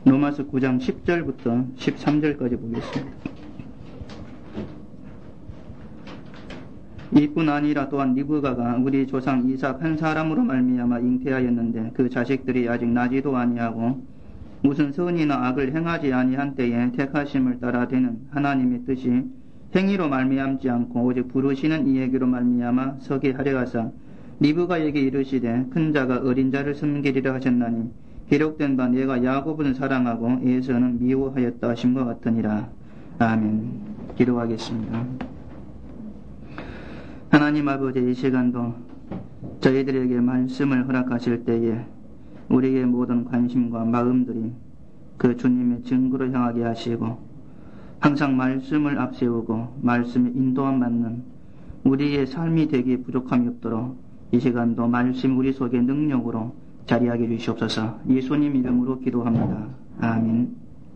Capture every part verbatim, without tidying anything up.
로마서 구 장 십 절부터 십삼 절까지 보겠습니다. 이뿐 아니라 또한 리브가가 우리 조상 이삭 한 사람으로 말미암아 잉태하였는데 그 자식들이 아직 나지도 아니하고 무슨 선이나 악을 행하지 아니한 때에 택하심을 따라 되는 하나님의 뜻이 행위로 말미암지 않고 오직 부르시는 이에게로 말미암아 서게 하려 하사 리브가에게 이르시되 큰 자가 어린 자를 섬기리라 하셨나니 기록된 바 내가 야곱은 사랑하고 에서는 미워하였다 하신 것 같으니라. 아멘. 기도하겠습니다. 하나님 아버지, 이 시간도 저희들에게 말씀을 허락하실 때에 우리의 모든 관심과 마음들이 그 주님의 증거로 향하게 하시고 항상 말씀을 앞세우고 말씀에 인도함 받는 우리의 삶이 되기에 부족함이 없도록 이 시간도 말씀 우리 속에 능력으로 자리하게 주시옵소서. 예수님 이름으로 기도합니다. 아멘.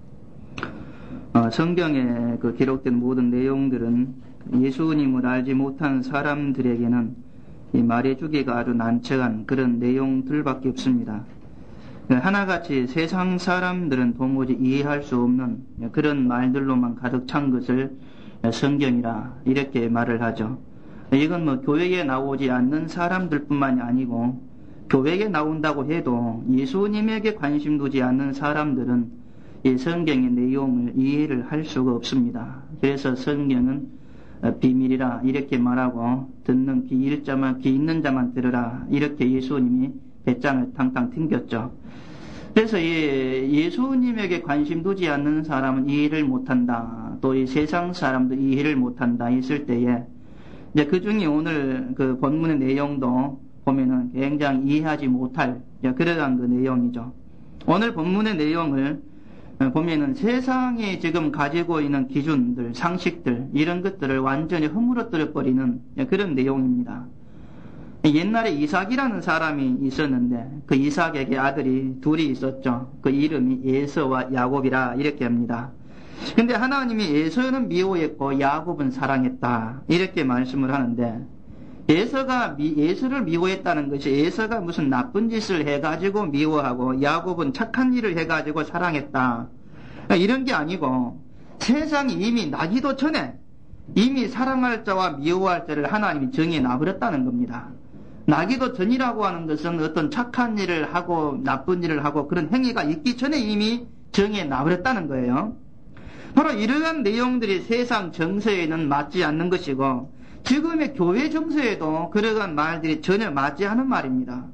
어, 성경에 그 기록된 모든 내용들은 예수님을 알지 못한 사람들에게는 이 말해주기가 아주 난처한 그런 내용들밖에 없습니다. 하나같이 세상 사람들은 도무지 이해할 수 없는 그런 말들로만 가득 찬 것을 성경이라 이렇게 말을 하죠. 이건 뭐 교회에 나오지 않는 사람들뿐만이 아니고 교회에 나온다고 해도 예수님에게 관심 두지 않는 사람들은 이 성경의 내용을 이해를 할 수가 없습니다. 그래서 성경은 비밀이라 이렇게 말하고 듣는 귀 있는 자만, 귀 있는 자만 들으라 이렇게 예수님이 배짱을 탕탕 튕겼죠. 그래서 예수님에게 관심 두지 않는 사람은 이해를 못한다. 또 이 세상 사람도 이해를 못한다 했을 때에 이제 그 중에 오늘 그 본문의 내용도 보면은 굉장히 이해하지 못할 그러한 그 내용이죠. 오늘 본문의 내용을 보면은 세상이 지금 가지고 있는 기준들, 상식들 이런 것들을 완전히 허물어뜨려 버리는 그런 내용입니다. 옛날에 이삭이라는 사람이 있었는데 그 이삭에게 아들이 둘이 있었죠. 그 이름이 에서와 야곱이라 이렇게 합니다. 근데 하나님이 에서는 미워했고 야곱은 사랑했다 이렇게 말씀을 하는데 에서가 미, 에서를 미워했다는 것이 에서가 무슨 나쁜 짓을 해가지고 미워하고 야곱은 착한 일을 해가지고 사랑했다 이런 게 아니고 세상이 이미 나기도 전에 이미 사랑할 자와 미워할 자를 하나님이 정해 놔버렸다는 겁니다. 나기도 전이라고 하는 것은 어떤 착한 일을 하고 나쁜 일을 하고 그런 행위가 있기 전에 이미 정해 놔버렸다는 거예요. 바로 이러한 내용들이 세상 정서에는 맞지 않는 것이고 지금의 교회 정서에도 그러한 말들이 전혀 맞지 않은 말입니다.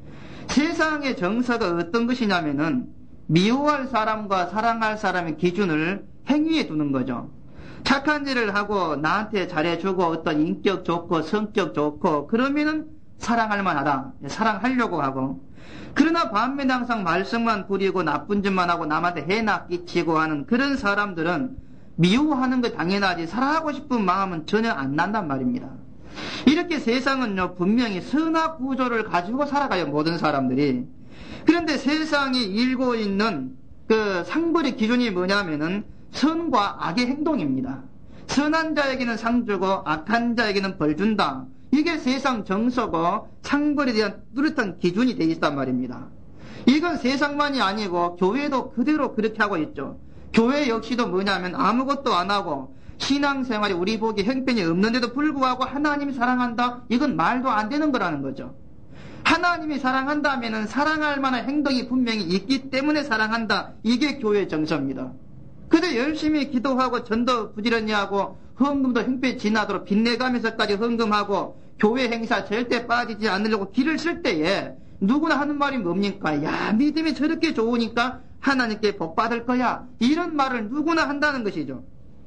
세상의 정서가 어떤 것이냐면은 미워할 사람과 사랑할 사람의 기준을 행위에 두는 거죠. 착한 일을 하고 나한테 잘해주고 어떤 인격 좋고 성격 좋고 그러면은 사랑할 만하다. 사랑하려고 하고 그러나 반면에 항상 말썽만 부리고 나쁜 짓만 하고 남한테 해나 끼치고 하는 그런 사람들은 미워하는 게 당연하지 사랑하고 싶은 마음은 전혀 안 난단 말입니다. 이렇게 세상은요 분명히 선악 구조를 가지고 살아가요 모든 사람들이. 그런데 세상이 일고 있는 그 상벌의 기준이 뭐냐면은 선과 악의 행동입니다. 선한 자에게는 상 주고 악한 자에게는 벌 준다. 이게 세상 정서고 상벌에 대한 뚜렷한 기준이 되어 있단 말입니다. 이건 세상만이 아니고 교회도 그대로 그렇게 하고 있죠. 교회 역시도 뭐냐면 아무것도 안 하고 신앙생활이 우리 보기 형편이 없는데도 불구하고 하나님이 사랑한다? 이건 말도 안 되는 거라는 거죠. 하나님이 사랑한다면은 사랑할 만한 행동이 분명히 있기 때문에 사랑한다. 이게 교회 정서입니다. 그래도 열심히 기도하고 전도 부지런히 하고 헌금도 형편이 지나도록 빚내가면서까지 헌금하고 교회 행사 절대 빠지지 않으려고 길을 쓸 때에 누구나 하는 말이 뭡니까? 야, 믿음이 저렇게 좋으니까 하나님께 복 받을 거야. 이런 말을 누구나 한다는 것이죠.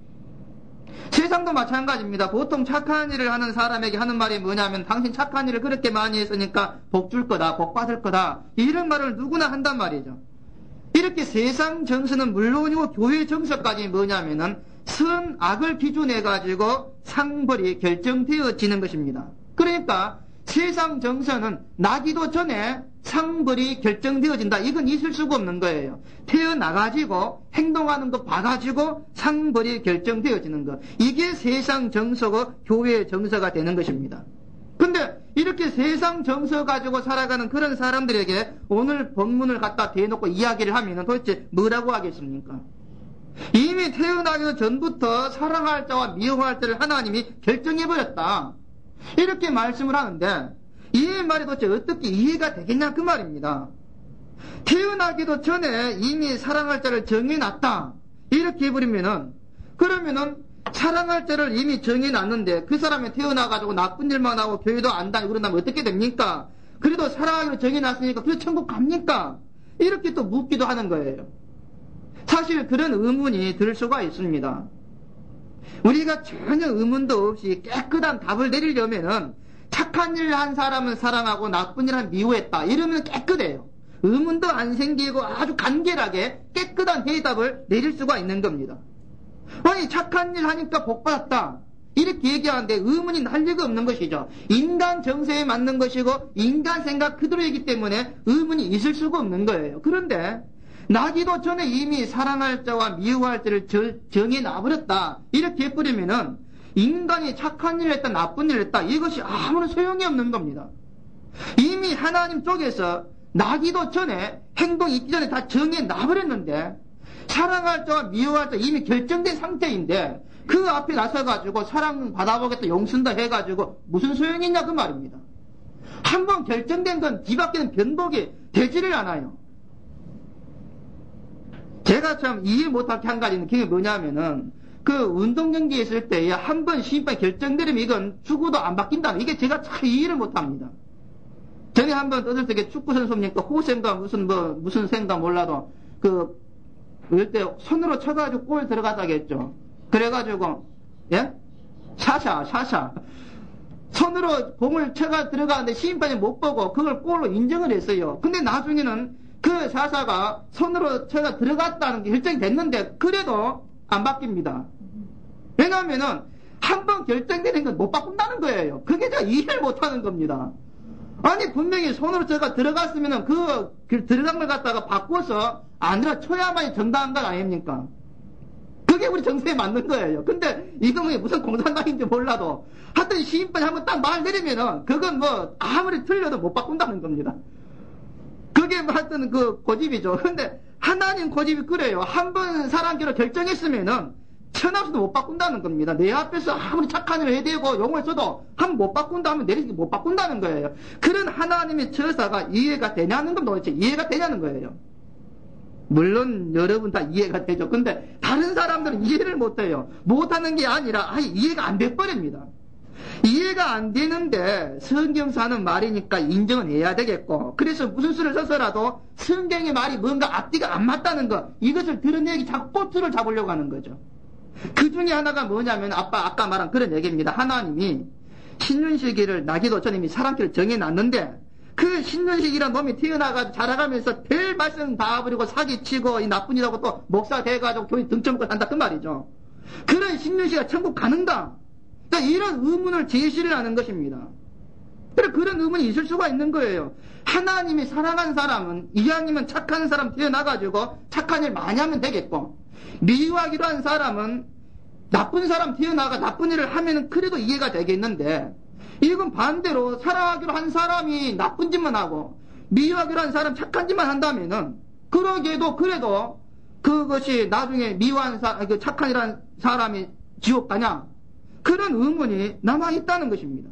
세상도 마찬가지입니다. 보통 착한 일을 하는 사람에게 하는 말이 뭐냐면 당신 착한 일을 그렇게 많이 했으니까 복 줄 거다, 복 받을 거다. 이런 말을 누구나 한단 말이죠. 이렇게 세상 정서는 물론이고 교회 정서까지 뭐냐면은 선, 악을 기준해가지고 상벌이 결정되어지는 것입니다. 그러니까 세상 정서는 나기도 전에 상벌이 결정되어진다. 이건 있을 수가 없는 거예요. 태어나가지고 행동하는 거 봐가지고 상벌이 결정되어지는 것. 이게 세상 정서고 교회 정서가 되는 것입니다. 근데 이렇게 세상 정서 가지고 살아가는 그런 사람들에게 오늘 본문을 갖다 대놓고 이야기를 하면 도대체 뭐라고 하겠습니까? 이미 태어나기 전부터 사랑할 자와 미워할 자를 하나님이 결정해버렸다. 이렇게 말씀을 하는데 이 말이 도대체 어떻게 이해가 되겠냐 그 말입니다. 태어나기도 전에 이미 사랑할 자를 정해놨다. 이렇게 해버리면은 그러면은 사랑할 자를 이미 정해놨는데 그 사람이 태어나가지고 나쁜 일만 하고 교회도 안 다니고 그런다면 어떻게 됩니까? 그래도 사랑하기로 정해놨으니까 그래서 천국 갑니까? 이렇게 또 묻기도 하는 거예요. 사실 그런 의문이 들 수가 있습니다. 우리가 전혀 의문도 없이 깨끗한 답을 내리려면은 착한 일을 한 사람은 사랑하고 나쁜 일을 미워했다. 이러면 깨끗해요. 의문도 안 생기고 아주 간결하게 깨끗한 대답을 내릴 수가 있는 겁니다. 아니 착한 일 하니까 복 받았다 이렇게 얘기하는데 의문이 날 리가 없는 것이죠. 인간 정세에 맞는 것이고 인간 생각 그대로이기 때문에 의문이 있을 수가 없는 거예요. 그런데 나기도 전에 이미 사랑할 자와 미워할 자를 정해 놔버렸다 이렇게 해버리면은 인간이 착한 일을 했다 나쁜 일을 했다 이것이 아무런 소용이 없는 겁니다. 이미 하나님 쪽에서 나기도 전에 행동이 있기 전에 다 정해 놔버렸는데 사랑할 자와 미워할 자 이미 결정된 상태인데 그 앞에 나서가지고 사랑 받아보겠다 용순다 해가지고 무슨 소용이 있냐 그 말입니다. 한번 결정된 건 뒤바뀌는 변복이 되지를 않아요. 제가 참 이해 못할 게 한 가지는 그게 뭐냐면은 그 운동경기에 있을 때 한 번 심판이 결정되면 이건 죽어도 안 바뀐다는 이게 제가 참 이해를 못합니다. 전에 한 번 떠들 때 축구 선수입니까 호생가 무슨 뭐 무슨 생가 몰라도 그 그럴 때 손으로 쳐가지고 골 들어가다가 했죠. 그래가지고 예 샤샤 샤샤 손으로 공을 쳐가 들어가는데 심판이 못 보고 그걸 골로 인정을 했어요. 근데 나중에는 그 샤샤가 손으로 쳐가 들어갔다는 게 결정이 됐는데 그래도 안 바뀝니다. 왜냐하면은 한 번 결정되는 건 못 바꾼다는 거예요. 그게 제가 이해를 못하는 겁니다. 아니 분명히 손으로 쳐가 들어갔으면은 그, 그 들어간 걸 갖다가 바꿔서 안 들어 쳐야만이 정당한 건 아닙니까? 그게 우리 정세에 맞는 거예요. 근데 이건 무슨 공산당인지 몰라도 하여튼 시인판이 한번 딱 말 내리면은 그건 뭐 아무리 틀려도 못 바꾼다는 겁니다. 그게 뭐 하여튼 그 고집이죠. 근데 하나님 고집이 그래요. 한 번 사랑기로 결정했으면은 천하수도 못 바꾼다는 겁니다. 내 앞에서 아무리 착한 일을 해대고 용을 써도 한 번 못 바꾼다 하면 내리기 못 바꾼다는 거예요. 그런 하나님의 처사가 이해가 되냐는 건 도대체 이해가 되냐는 거예요. 물론 여러분 다 이해가 되죠. 근데 다른 사람들은 이해를 못해요. 못하는 게 아니라 아예 이해가 안 돼버립니다. 이해가 안 되는데 성경서 하는 말이니까 인정은 해야 되겠고 그래서 무슨 수를 써서라도 성경의 말이 뭔가 앞뒤가 안 맞다는 것 이것을 드러내기 자꾸 꼬투를 잡으려고 하는 거죠. 그 중에 하나가 뭐냐면 아빠 아까 말한 그런 얘기입니다. 하나님이 신윤식이를 나기도 전에 이미 사랑기를 정해놨는데 그 신윤식이란 놈이 태어나가지고 자라가면서 별 말씀 다 버리고 사기치고 이 나쁜 일하고 또 목사 돼가지고 교회 등쳐먹고 산다 그 말이죠. 그런 신윤식이가 천국 가는가? 그러니까 이런 의문을 제시를 하는 것입니다. 그래 그런 의문이 있을 수가 있는 거예요. 하나님이 사랑한 사람은 이왕이면 착한 사람 태어나가지고 착한 일 많이 하면 되겠고 미워하기로 한 사람은 나쁜 사람 태어나가 나쁜 일을 하면은 그래도 이해가 되겠는데 이건 반대로 사랑하기로 한 사람이 나쁜 짓만 하고 미워하기로 한 사람 착한 짓만 한다면은 그러게도 그래도 그것이 나중에 미워한 사, 그 착한 일한 사람이 지옥 가냐? 그런 의문이 남아있다는 것입니다.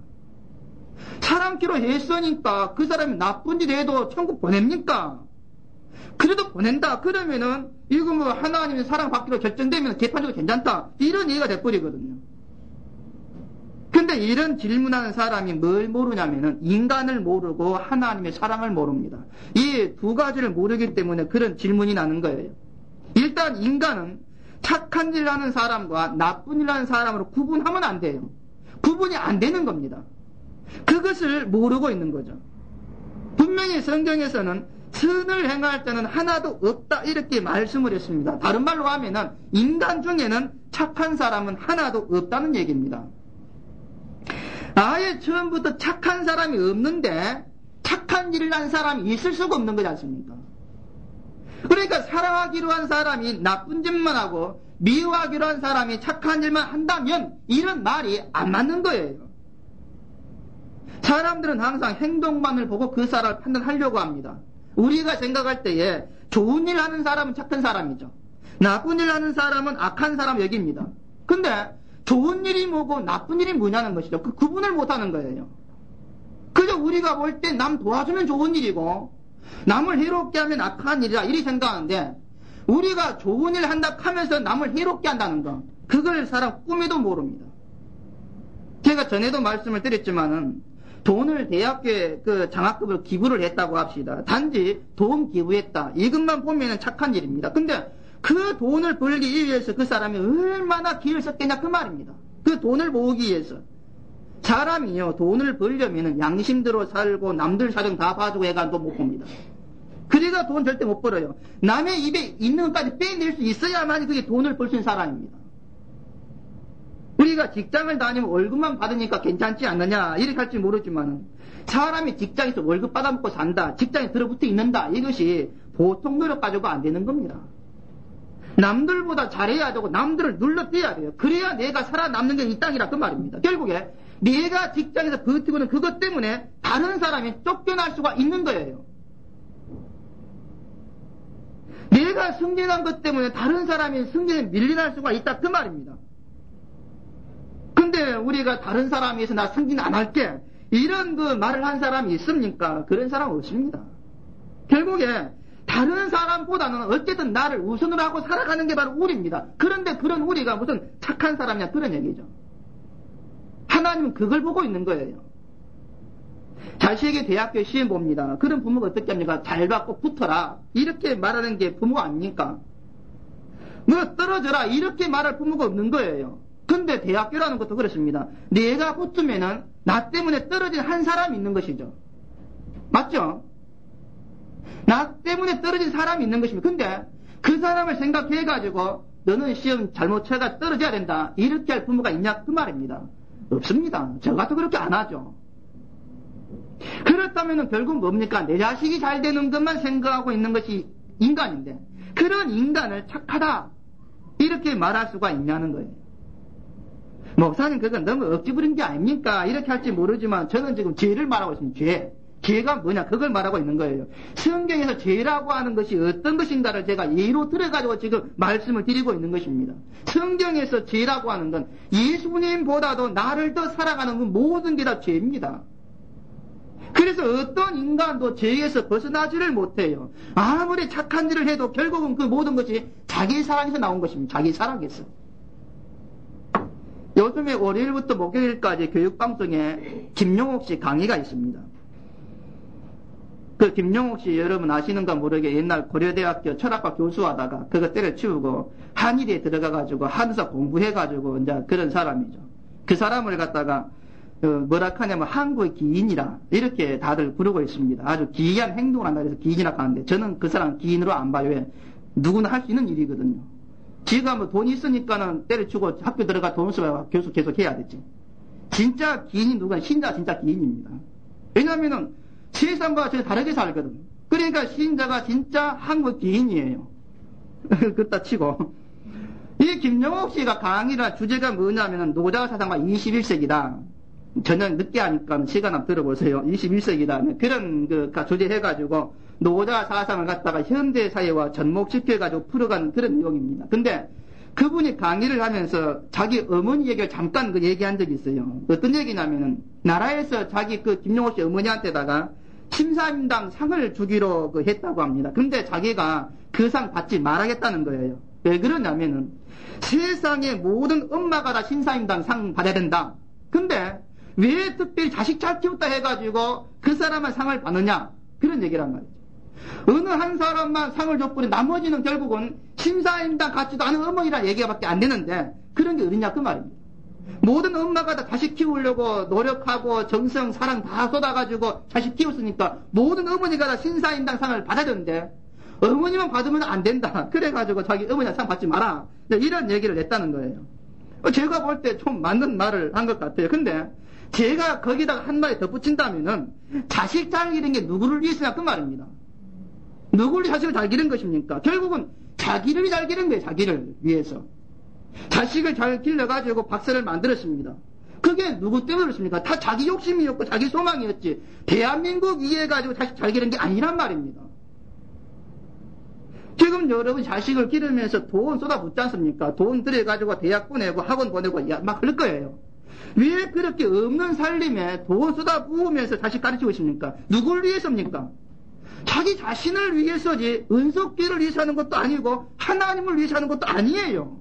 사랑기로 했으니까 그 사람이 나쁜 짓 해도 천국 보냅니까? 그래도 보낸다. 그러면은 이거 뭐 하나님의 사랑받기로 결정되면 개판적으로 괜찮다. 이런 얘기가 돼버리거든요. 근데 이런 질문하는 사람이 뭘 모르냐면은 인간을 모르고 하나님의 사랑을 모릅니다. 이 두 가지를 모르기 때문에 그런 질문이 나는 거예요. 일단 인간은 착한 일 하는 사람과 나쁜 일 하는 사람으로 구분하면 안 돼요. 구분이 안 되는 겁니다. 그것을 모르고 있는 거죠. 분명히 성경에서는 선을 행할 자는 하나도 없다 이렇게 말씀을 했습니다. 다른 말로 하면은 인간 중에는 착한 사람은 하나도 없다는 얘기입니다. 아예 처음부터 착한 사람이 없는데 착한 일을 한 사람이 있을 수가 없는 거지 않습니까? 그러니까 사랑하기로 한 사람이 나쁜 짓만 하고 미워하기로 한 사람이 착한 일만 한다면 이런 말이 안 맞는 거예요. 사람들은 항상 행동만을 보고 그 사람을 판단하려고 합니다. 우리가 생각할 때에 좋은 일 하는 사람은 착한 사람이죠. 나쁜 일 하는 사람은 악한 사람 여깁니다. 근데 좋은 일이 뭐고 나쁜 일이 뭐냐는 것이죠. 그 구분을 못하는 거예요. 그저 우리가 볼 때 남 도와주면 좋은 일이고 남을 해롭게 하면 악한 일이라 이리 생각하는데, 우리가 좋은 일 한다 하면서 남을 해롭게 한다는 거, 그걸 사람 꿈에도 모릅니다. 제가 전에도 말씀을 드렸지만은 돈을 대학교에 그 장학금을 기부를 했다고 합시다. 단지 돈 기부했다, 이것만 보면은 착한 일입니다. 근데 그 돈을 벌기 위해서 그 사람이 얼마나 기를 썼겠냐 그 말입니다. 그 돈을 모으기 위해서. 사람이요, 돈을 벌려면은 양심대로 살고 남들 사정 다 봐주고 해가 또 못 봅니다. 그래가 돈 절대 못 벌어요. 남의 입에 있는 것까지 빼낼 수 있어야만 그게 돈을 벌 수 있는 사람입니다. 우리가 직장을 다니면 월급만 받으니까 괜찮지 않느냐 이렇게 할지 모르지만, 사람이 직장에서 월급 받아먹고 산다, 직장에 들어붙어 있는다, 이것이 보통 노력 가지고 안 되는 겁니다. 남들보다 잘해야 되고 남들을 눌러떼야 돼요. 그래야 내가 살아남는 게 이 땅이라 그 말입니다. 결국에 내가 직장에서 버티고는 그것 때문에 다른 사람이 쫓겨날 수가 있는 거예요. 내가 승진한 것 때문에 다른 사람이 승진에 밀려날 수가 있다 그 말입니다. 근데 우리가 다른 사람에 의해서 나 승진 안 할게 이런 그 말을 한 사람이 있습니까? 그런 사람 없습니다. 결국에 다른 사람보다는 어쨌든 나를 우선으로 하고 살아가는 게 바로 우리입니다. 그런데 그런 우리가 무슨 착한 사람이냐 그런 얘기죠. 하나님은 그걸 보고 있는 거예요. 자식에게 대학교 시험 봅니다. 그런 부모가 어떻게 합니까? 잘 받고 붙어라 이렇게 말하는 게 부모 아닙니까? 뭐 떨어져라 이렇게 말할 부모가 없는 거예요. 근데 대학교라는 것도 그렇습니다. 내가 붙으면은 나 때문에 떨어진 한 사람이 있는 것이죠. 맞죠? 나 때문에 떨어진 사람이 있는 것입니다. 근데 그 사람을 생각해가지고 너는 시험 잘못 쳐가 떨어져야 된다 이렇게 할 부모가 있냐 그 말입니다. 없습니다. 저 같아도 그렇게 안 하죠. 그렇다면 결국 뭡니까? 내 자식이 잘 되는 것만 생각하고 있는 것이 인간인데, 그런 인간을 착하다 이렇게 말할 수가 있냐는 거예요. 목사님 그건 너무 억지 부린 게 아닙니까? 이렇게 할지 모르지만 저는 지금 죄를 말하고 있습니다. 죄. 죄가 뭐냐 그걸 말하고 있는 거예요. 성경에서 죄라고 하는 것이 어떤 것인가를 제가 예로 들어가지고 지금 말씀을 드리고 있는 것입니다. 성경에서 죄라고 하는 건 예수님보다도 나를 더 사랑하는 그 모든 게 다 죄입니다. 그래서 어떤 인간도 죄에서 벗어나지를 못해요. 아무리 착한 일을 해도 결국은 그 모든 것이 자기 사랑에서 나온 것입니다. 자기 사랑에서. 요즘에 월요일부터 목요일까지 교육방송에 김용옥 씨 강의가 있습니다. 그 김용옥 씨 여러분 아시는가 모르게 옛날 고려대학교 철학과 교수하다가 그거 때려치우고 한의대에 들어가가지고 한의사 공부해가지고 이제 그런 사람이죠. 그 사람을 갖다가 어, 뭐라 하냐면 한국의 기인이라 이렇게 다들 부르고 있습니다. 아주 기이한 행동을 한다 해서 기인이라고 하는데 저는 그 사람 기인으로 안 봐요. 왜? 누구나 할 수 있는 일이거든요. 지가 뭐 돈 있으니까는 때려치고 학교 들어가 돈 써야 교수 계속 해야 되지. 진짜 기인이 누가 신자 진짜 기인입니다. 왜냐면은 세상과 전혀 다르게 살거든. 그러니까 신자가 진짜 한국 기인이에요. 그따 치고. 이 김용옥 씨가 강의를 주제가 뭐냐면은 노자 사상과 이십일 세기다. 전혀 늦게 하니까 시간 한번 들어보세요. 이십일 세기다. 그런 그 주제 해가지고 노자 사상을 갖다가 현대 사회와 접목시켜가지고 풀어가는 그런 내용입니다. 근데 그분이 강의를 하면서 자기 어머니 얘기를 잠깐 그 얘기한 적이 있어요. 어떤 얘기냐면은 나라에서 자기 그 김용옥 씨 어머니한테다가 심사임당 상을 주기로 그 했다고 합니다. 근데 자기가 그 상 받지 말아야겠다는 거예요. 왜 그러냐면은 세상의 모든 엄마가 다 심사임당 상 받아야 된다. 근데 왜 특별히 자식 잘 키웠다 해가지고 그 사람만 상을 받느냐 그런 얘기란 말이죠. 어느 한 사람만 상을 줬더니 나머지는 결국은 심사임당 같지도 않은 어머니라 얘기가밖에 안 되는데 그런 게 어딨냐 그 말입니다. 모든 엄마가 다 자식 키우려고 노력하고 정성 사랑 다 쏟아가지고 자식 키웠으니까 모든 어머니가 다 심사임당 상을 받아야 되는데 어머니만 받으면 안 된다. 그래가지고 자기 어머니가 상 받지 마라. 이런 얘기를 했다는 거예요. 제가 볼 때 좀 맞는 말을 한 것 같아요. 근데 제가 거기다가 한 마디 덧붙인다면은 자식 잘 기른 게 누구를 위해서냐 그 말입니다. 누구를 자식을 잘 기른 것입니까? 결국은 자기를 잘 기른 거예요. 자기를 위해서. 자식을 잘 길러가지고 박사를 만들었습니다. 그게 누구 때문에 그렇습니까? 다 자기 욕심이었고 자기 소망이었지 대한민국 이해해가지고 자식 잘 기르는 게 아니란 말입니다. 지금 여러분 자식을 기르면서 돈 쏟아붓지 않습니까? 돈 들여가지고 대학 보내고 학원 보내고 막 그럴 거예요. 왜 그렇게 없는 살림에 돈 쏟아부으면서 자식 가르치고 있습니까? 누굴 위해서입니까? 자기 자신을 위해서지 은속기를 위해서 하는 것도 아니고 하나님을 위해서 하는 것도 아니에요.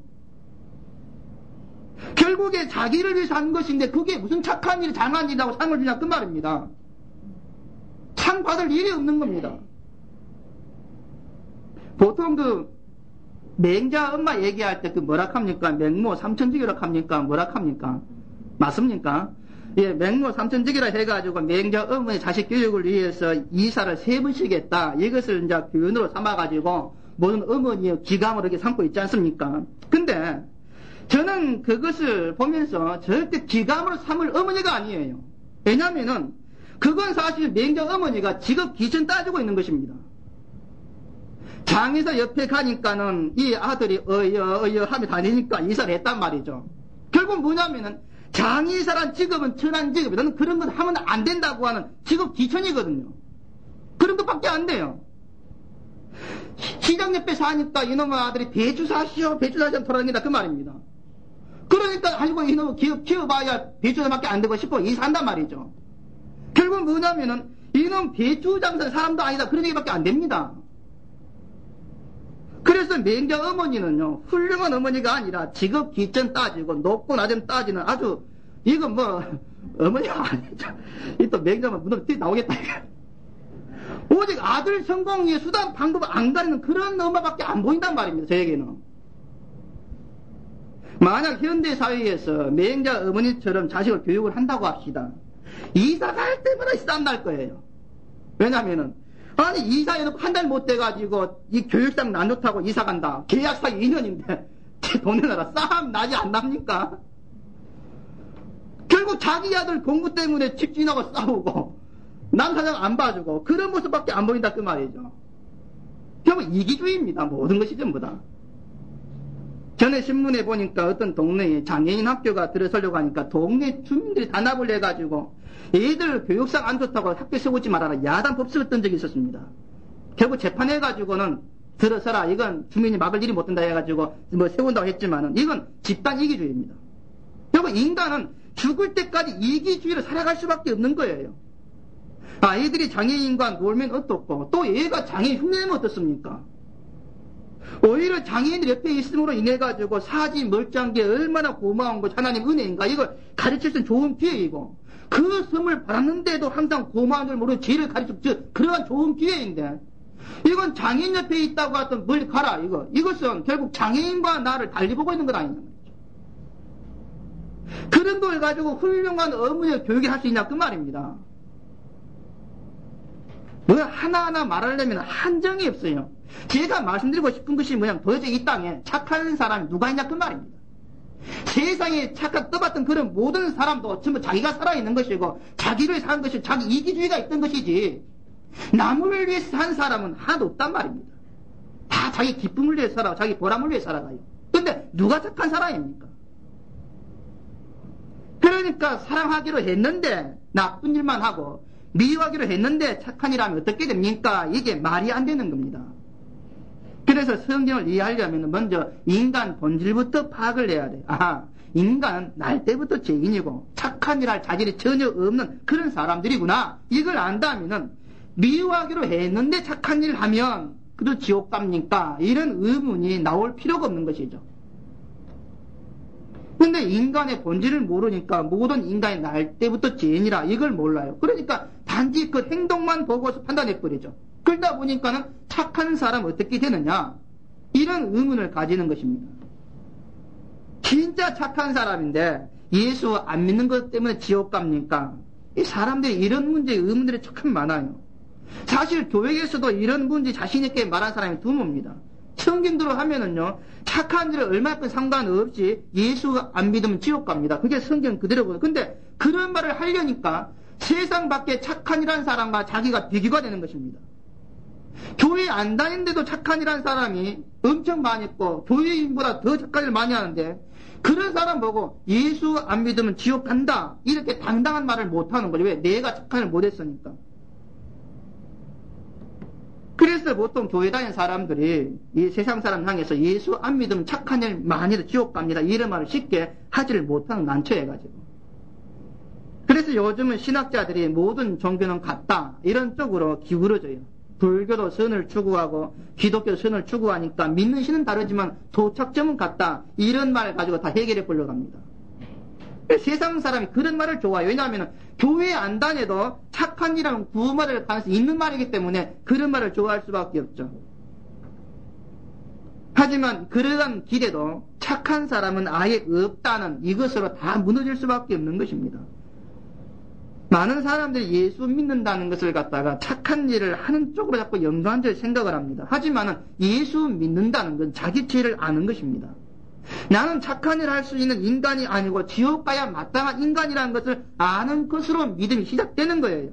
결국에 자기를 위해서 하는 것인데 그게 무슨 착한 일, 장한 일이라고 상을 주냐 그 말입니다. 상 받을 일이 없는 겁니다. 보통 그 맹자 엄마 얘기할 때 그 뭐라 합니까? 맹모 삼천직이라 합니까? 뭐라 합니까? 맞습니까? 예, 맹모 삼천직이라 해가지고 맹자 어머니 자식 교육을 위해서 이사를 세 번씩 했다. 이것을 이제 교훈으로 삼아가지고 모든 어머니의 기감을 이렇게 삼고 있지 않습니까? 근데 저는 그것을 보면서 절대 기감으로 삼을 어머니가 아니에요. 왜냐면은 그건 사실 맹자 어머니가 직업 기준 따지고 있는 것입니다. 장의사 옆에 가니까는 이 아들이 어여 어여 하며 다니니까 이사를 했단 말이죠. 결국 뭐냐면은 장의사란 직업은 천한 직업이다. 너는 그런 건 하면 안 된다고 하는 직업 기천이거든요. 그런 것밖에 안 돼요. 시장 옆에 사니까 이놈의 아들이 배추 사시오 배추 사시오 돌아다닌다 그 말입니다. 그러니까 아이고 이놈 기업 키워봐야 배추밖에 안 되고 싶어 이사한단 말이죠. 결국 뭐냐면은 이놈 배추 장사는 사람도 아니다 그런 얘기밖에 안 됩니다. 그래서 맹자 어머니는요 훌륭한 어머니가 아니라 직업 기천 따지고 높고 낮음 따지는 아주 이건 뭐 어머니가 아니죠. 이 또 맹자만 무덤 뛰어 나오겠다. 오직 아들 성공의 수단 방법을 안 가리는 그런 엄마밖에 안 보인단 말입니다. 저에게는. 만약 현대 사회에서 맹자 어머니처럼 자식을 교육을 한다고 합시다. 이사 갈 때마다 싸움 날 거예요. 왜냐면은 아니 이사 해놓고 한 달 못 돼가지고 이 교육상 안 좋다고 이사 간다. 계약상 이 년인데 돈 내놔라. 싸움 나지 안 납니까? 결국 자기 아들 공부 때문에 집주인하고 싸우고 남사장 안 봐주고 그런 모습밖에 안 보인다 그 말이죠. 결국 이기주의입니다. 모든 것이 전부 다. 전에 신문에 보니까 어떤 동네에 장애인 학교가 들어서려고 하니까 동네 주민들이 단합을 해가지고 애들 교육상 안 좋다고 학교 세우지 말아라 야단 법석을 던 적이 있었습니다. 결국 재판해가지고는 들어서라 이건 주민이 막을 일이 못 된다 해가지고 뭐 세운다고 했지만은 이건 집단 이기주의입니다. 결국 인간은 죽을 때까지 이기주의로 살아갈 수밖에 없는 거예요. 아이들이 장애인과 놀면 어떻고 또 얘가 장애인 흉내내면 어떻습니까? 오히려 장애인들 옆에 있음으로 인해 가지고 사지 멀쩡한 게 얼마나 고마운 것 하나님 은혜인가 이걸 가르칠 수 있는 좋은 기회이고 그 섬을 받았는데도 항상 고마운 줄 모르는 죄를 가르쳐 그러한 좋은 기회인데 이건 장애인 옆에 있다고 하던 멀리 가라 이거 이것은 결국 장애인과 나를 달리 보고 있는 것 아니냐 말이죠. 그런 걸 가지고 훌륭한 어머니의 교육을 할 수 있냐 그 말입니다. 뭐 하나하나 말하려면 한정이 없어요. 제가 말씀드리고 싶은 것이 뭐냐면 도대체 이 땅에 착한 사람이 누가 있냐 그 말입니다. 세상에 착한 떠봤던 그런 모든 사람도 전부 자기가 살아있는 것이고 자기를 사는 것이 자기 이기주의가 있던 것이지 남을 위해서 산 사람은 하나도 없단 말입니다. 다 자기 기쁨을 위해 살아 자기 보람을 위해 살아가요. 근데 누가 착한 사람입니까? 그러니까 사랑하기로 했는데 나쁜 일만 하고 미워하기로 했는데 착한 일하면 어떻게 됩니까? 이게 말이 안 되는 겁니다. 그래서 성경을 이해하려면 먼저 인간 본질부터 파악을 해야 돼요. 아하, 인간은 날 때부터 죄인이고 착한 일할 자질이 전혀 없는 그런 사람들이구나. 이걸 안다면은 미워하기로 했는데 착한 일을 하면 그도 지옥 갑니까? 이런 의문이 나올 필요가 없는 것이죠. 근데 인간의 본질을 모르니까 모든 인간이 날 때부터 죄인이라 이걸 몰라요. 그러니까 단지 그 행동만 보고서 판단해버리죠. 그러다 보니까는 착한 사람 어떻게 되느냐 이런 의문을 가지는 것입니다. 진짜 착한 사람인데 예수 안 믿는 것 때문에 지옥 갑니까? 이 사람들이 이런 문제에 의문들이 참 많아요. 사실 교회에서도 이런 문제 자신 있게 말한 사람이 드뭅니다. 성경대로 하면은요 착한 일을 얼마큼 상관없이 예수 안 믿으면 지옥 갑니다. 그게 성경 그대로거든요. 근데 그런 말을 하려니까 세상 밖에 착한 일한 사람과 자기가 비교가 되는 것입니다. 교회 안 다니는데도 착한 일한 사람이 엄청 많이 있고 교회인보다 더 착한 일을 많이 하는데 그런 사람 보고 예수 안 믿으면 지옥 간다 이렇게 당당한 말을 못하는 거죠. 왜? 내가 착한 일 못했으니까. 그래서 보통 교회 다니는 사람들이 이 세상 사람 향해서 예수 안 믿으면 착한 일 많이 해도 지옥 갑니다 이런 말을 쉽게 하지를 못하는 난처해가지고. 그래서 요즘은 신학자들이 모든 종교는 같다 이런 쪽으로 기울어져요. 불교도 선을 추구하고 기독교도 선을 추구하니까 믿는 신은 다르지만 도착점은 같다 이런 말을 가지고 다 해결해 보려고 합니다. 세상 사람이 그런 말을 좋아해요. 왜냐하면 교회 안 다녀도 착한 일하면 구원받을 가능성이 있는 말이기 때문에 그런 말을 좋아할 수밖에 없죠. 하지만 그러한 길에도 착한 사람은 아예 없다는 이것으로 다 무너질 수밖에 없는 것입니다. 많은 사람들이 예수 믿는다는 것을 갖다가 착한 일을 하는 쪽으로 자꾸 연관적으로 생각을 합니다. 하지만 예수 믿는다는 건 자기 죄를 아는 것입니다. 나는 착한 일을 할 수 있는 인간이 아니고 지옥 가야 마땅한 인간이라는 것을 아는 것으로 믿음이 시작되는 거예요.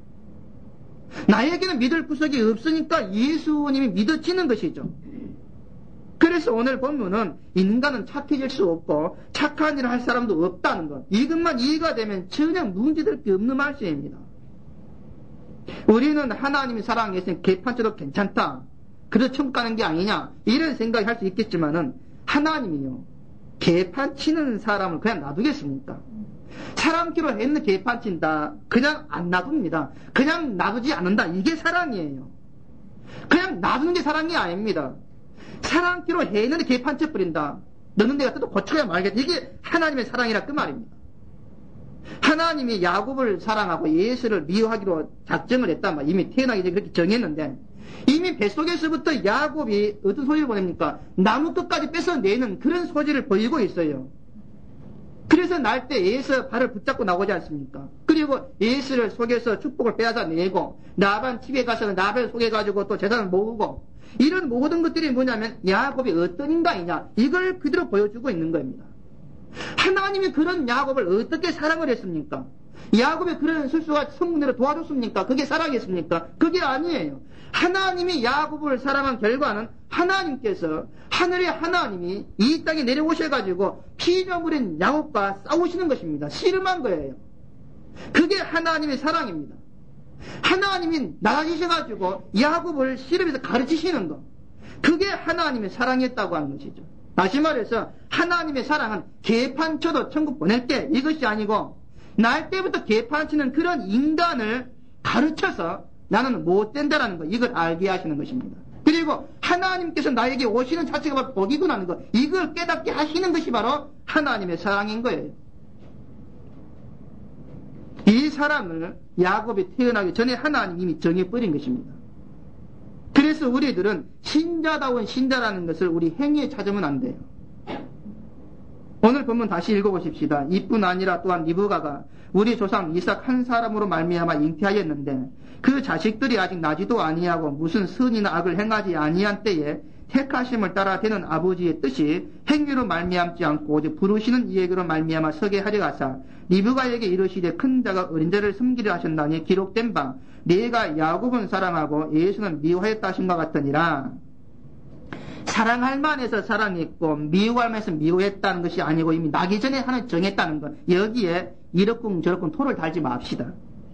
나에게는 믿을 구석이 없으니까 예수님이 믿어지는 것이죠. 그래서 오늘 본문은 인간은 착해질 수 없고 착한 일을 할 사람도 없다는 것, 이것만 이해가 되면 전혀 문제될 게 없는 말씀입니다. 우리는 하나님이 사랑했으니 개판쳐도 괜찮다, 그래서 천국 가는 게 아니냐 이런 생각이 할 수 있겠지만은 하나님이요 개판 치는 사람을 그냥 놔두겠습니까? 사람 끼로 했는 개판 친다 그냥 안 놔둡니다. 그냥 놔두지 않는다, 이게 사랑이에요. 그냥 놔두는 게 사랑이 아닙니다. 사람 끼로 했는데 개판 쳐버린다, 너는 내가 또 고쳐야 말겠다, 이게 하나님의 사랑이라 그 말입니다. 하나님이 야곱을 사랑하고 예수를 미워하기로 작정을 했단 말이에요. 이미 태어나기 전에 그렇게 정했는데 이미 뱃속에서부터 야곱이 어떤 소리를 보냅니까? 나무 끝까지 뺏어내는 그런 소리를 보이고 있어요. 그래서 날 때 에서 발을 붙잡고 나오지 않습니까? 그리고 에서를 속여서 축복을 빼앗아 내고 라반 집에 가서 라반을 속여가지고 또 재산을 모으고, 이런 모든 것들이 뭐냐면 야곱이 어떤 인간이냐 이걸 그대로 보여주고 있는 겁니다. 하나님이 그런 야곱을 어떻게 사랑을 했습니까? 야곱의 그런 실수가 성공대로 도와줬습니까? 그게 사랑이었습니까? 그게 아니에요. 하나님이 야곱을 사랑한 결과는 하나님께서, 하늘의 하나님이 이 땅에 내려오셔가지고 피조물인 야곱과 싸우시는 것입니다. 씨름한 거예요. 그게 하나님의 사랑입니다. 하나님이 나아지셔가지고 야곱을 씨름해서 가르치시는 것, 그게 하나님의 사랑이었다고 하는 것이죠. 다시 말해서 하나님의 사랑은 개판 쳐도 천국 보낼게 이것이 아니고, 날 때부터 개판 치는 그런 인간을 가르쳐서 나는 못 된다라는 거, 이걸 알게 하시는 것입니다. 그리고 하나님께서 나에게 오시는 자체가 바로 복이구나 하는 거, 이걸 깨닫게 하시는 것이 바로 하나님의 사랑인 거예요. 이 사람을 야곱이 태어나기 전에 하나님이 이미 정해버린 것입니다. 그래서 우리들은 신자다운 신자라는 것을 우리 행위에 찾으면 안 돼요. 오늘 본문 다시 읽어보십시다. 이뿐 아니라 또한 리브가가 우리 조상 이삭 한 사람으로 말미암아 잉태하였는데 그 자식들이 아직 나지도 아니하고 무슨 선이나 악을 행하지 아니한 때에 택하심을 따라 되는 아버지의 뜻이 행위로 말미암지 않고 오직 부르시는 이에게로 말미암아 서게 하려 하사 리브가에게 이르시되 큰 자가 어린 자를 섬기려 하셨나니 기록된 바 내가 야곱은 사랑하고 예수는 미워하였다 하신 것 같으니라. 사랑할 만해서 사랑했고 미워할 만해서 미워했다는 것이 아니고 이미 나기 전에 하나 정했다는 것, 여기에 이렇군 저렇군 토를 달지 맙시다.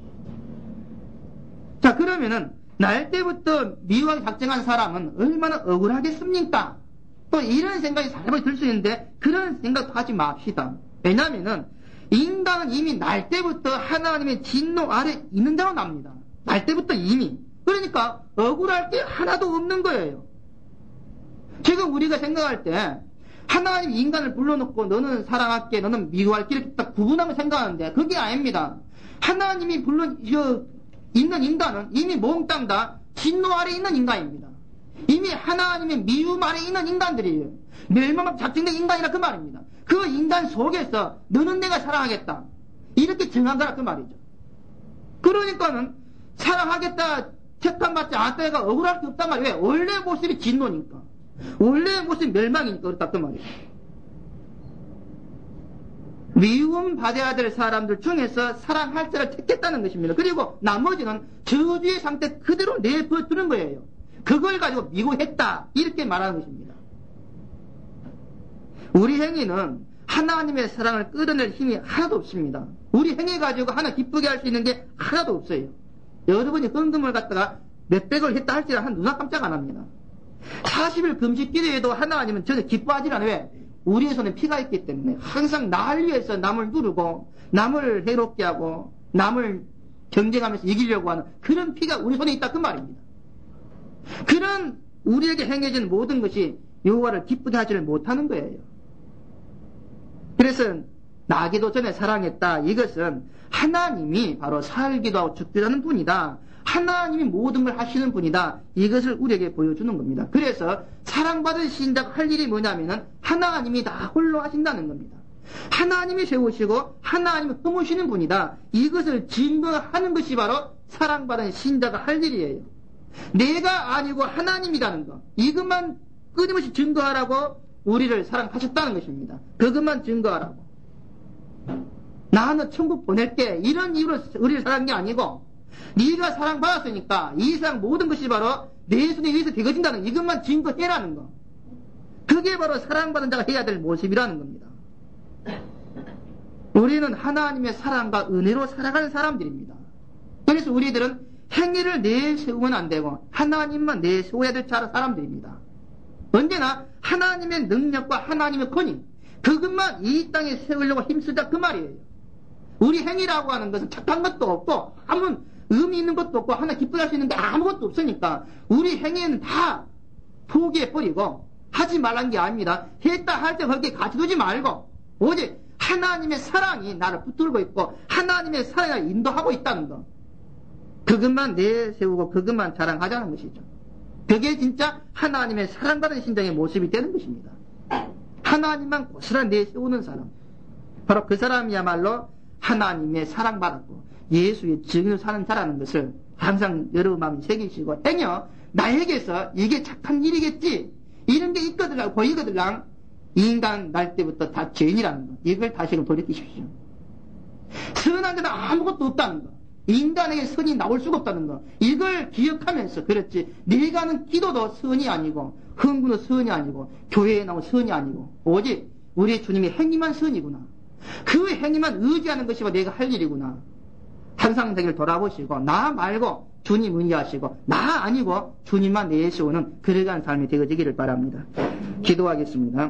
자, 그러면은 날 때부터 미워하기 작정한 사람은 얼마나 억울하겠습니까? 또 이런 생각이 살벌 들 수 있는데 그런 생각도 하지 맙시다. 왜냐하면은 인간은 이미 날 때부터 하나님의 진노 아래 있는 자로 납니다. 날 때부터 이미. 그러니까 억울할 게 하나도 없는 거예요. 지금 우리가 생각할 때 하나님 인간을 불러놓고 너는 사랑할게, 너는 미워할게 이렇게 딱 구분하면 생각하는데 그게 아닙니다. 하나님이 불러 있는 인간은 이미 몽땅 다 진노 아래 있는 인간입니다. 이미 하나님의 미움 아래 있는 인간들이에요. 멸망을 작정된 인간이라 그 말입니다. 그 인간 속에서 너는 내가 사랑하겠다 이렇게 정한 거라 그 말이죠. 그러니까는 사랑하겠다 택함받지 않았다가 억울할 게 없단 말이에요. 왜? 원래 모습이 진노니까, 원래 모습이 멸망이니까 그렇다 그 말이에요. 미움 받아야 될 사람들 중에서 사랑할 자를 택했다는 것입니다. 그리고 나머지는 저주의 상태 그대로 내버려두는 거예요. 그걸 가지고 미워했다 이렇게 말하는 것입니다. 우리 행위는 하나님의 사랑을 끌어낼 힘이 하나도 없습니다. 우리 행위 가지고 하나 기쁘게 할 수 있는 게 하나도 없어요. 여러분이 헌금을 갖다가 몇백을 했다 할지라도 한 눈아 깜짝 안 합니다. 사십 일 금식 기도에도 하나님은 전혀 기뻐하지 않아요. 왜? 우리의 손에 피가 있기 때문에 항상 나를 위해서 남을 누르고 남을 해롭게 하고 남을 경쟁하면서 이기려고 하는 그런 피가 우리 손에 있다 그 말입니다. 그런 우리에게 행해진 모든 것이 여호와를 기쁘게 하지를 못하는 거예요. 그래서 나기도 전에 사랑했다. 이것은 하나님이 바로 살기도 하고 죽기도 하는 분이다. 하나님이 모든 걸 하시는 분이다. 이것을 우리에게 보여주는 겁니다. 그래서 사랑받은 신자가 할 일이 뭐냐면은 하나님이 다 홀로 하신다는 겁니다. 하나님이 세우시고 하나님이 품으시는 분이다. 이것을 증거하는 것이 바로 사랑받은 신자가 할 일이에요. 내가 아니고 하나님이라는 것. 이것만 끊임없이 증거하라고 우리를 사랑하셨다는 것입니다. 그것만 증거하라고. 나는 천국 보낼게. 이런 이유로 우리를 사랑한 게 아니고 네가 사랑받았으니까 이 세상 모든 것이 바로 내 손에 의해서 되어진다는 이것만 증거해라는 거. 그게 바로 사랑받은 자가 해야 될 모습이라는 겁니다. 우리는 하나님의 사랑과 은혜로 살아가는 사람들입니다. 그래서 우리들은 행위를 내세우면 안 되고 하나님만 내세워야 될 사람들입니다. 언제나 하나님의 능력과 하나님의 권위 그것만 이 땅에 세우려고 힘쓰자 그 말이에요. 우리 행위라고 하는 것은 착한 것도 없고 아무 의미 있는 것도 없고 하나 기쁘게 할 수 있는 게 아무것도 없으니까 우리 행위는 다 포기해버리고 하지 말란 게 아닙니다. 했다 할 때 거기에 가져두지 말고 오직 하나님의 사랑이 나를 붙들고 있고 하나님의 사랑이 나를 인도하고 있다는 것. 그것만 내세우고 그것만 자랑하자는 것이죠. 그게 진짜 하나님의 사랑받은 신장의 모습이 되는 것입니다. 하나님만 고스란히 내세우는 사람. 바로 그 사람이야말로 하나님의 사랑받았고 예수의 증인으로 사는 자라는 것을 항상 여러분 마음에 새기시고 행여 나에게서 이게 착한 일이겠지 이런 게 있거들랑 보이거들랑 인간 날 때부터 다 죄인이라는 것. 이걸 다시금 돌이키십시오. 선한 자는 아무것도 없다는 것. 인간에게 선이 나올 수가 없다는 것. 이걸 기억하면서 그렇지 네가 하는 기도도 선이 아니고 흥분도 선이 아니고 교회에 나온 선이 아니고 오직 우리 주님의 행위만 선이구나. 그 행위만 의지하는 것이 내가 할 일이구나. 항상 자기를 돌아보시고 나 말고 주님 의지하시고 나 아니고 주님만 내세우는 그러한 삶이 되어지기를 바랍니다. 기도하겠습니다.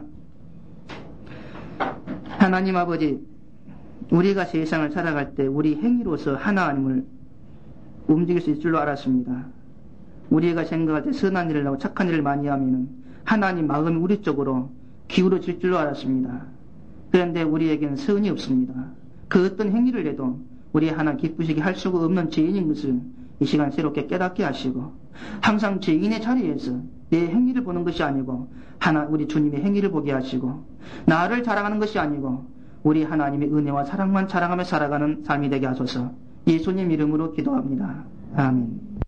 하나님 아버지, 우리가 세상을 살아갈 때 우리 행위로서 하나님을 움직일 수 있을 줄로 알았습니다. 우리가 생각할 때 선한 일을 하고 착한 일을 많이 하면 하나님 마음이 우리 쪽으로 기울어질 줄로 알았습니다. 그런데 우리에게는 선이 없습니다. 그 어떤 행위를 해도 우리 하나 기쁘시게 할 수가 없는 죄인인 것을 이 시간 새롭게 깨닫게 하시고 항상 죄인의 자리에서 내 행위를 보는 것이 아니고 하나 우리 주님의 행위를 보게 하시고 나를 자랑하는 것이 아니고 우리 하나님의 은혜와 사랑만 자랑하며 살아가는 삶이 되게 하소서. 예수님 이름으로 기도합니다. 아멘.